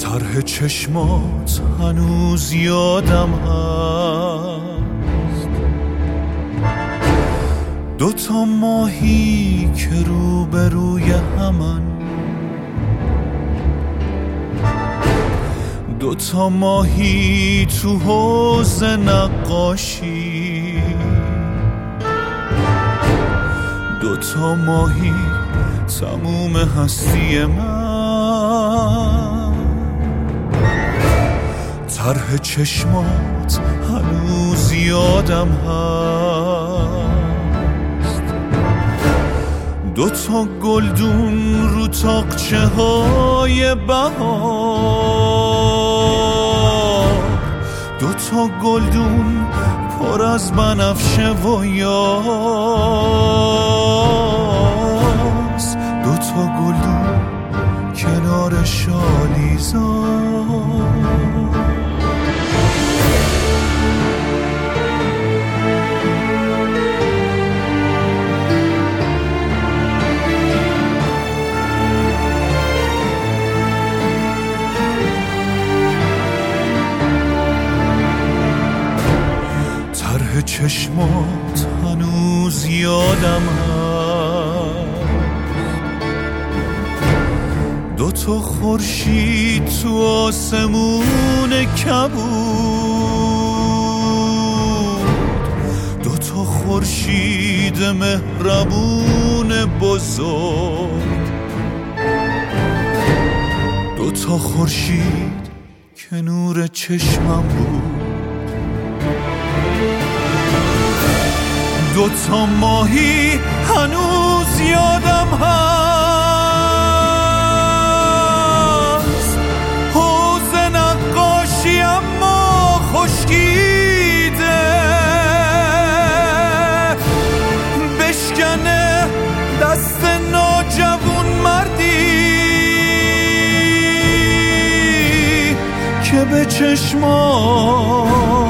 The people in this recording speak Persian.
طرح چشمات هنوز یادم هست، دوتا ماهی که روبروی همن، دوتا ماهی تو حوض نقاشی، دوتا ماهی تموم هستی من. طرح چشمات هنوز یادم هست، دوتا گلدون رو تاقچه های بهار، دوتا گلدون پر از بنفشه و یاس، دوتا گلدون کنار شالیزار. طرح چشمات هنوز یادم هست، دوتا خورشید تو آسمون کبود، دوتا خورشید مهربون بزرگ، دوتا خورشید که نور چشمم بود، دوتا ماهی هنوز یادم هست، حوض نقاشی اما خشکیده، بشکنه دست ناجوون مردی که به چشمان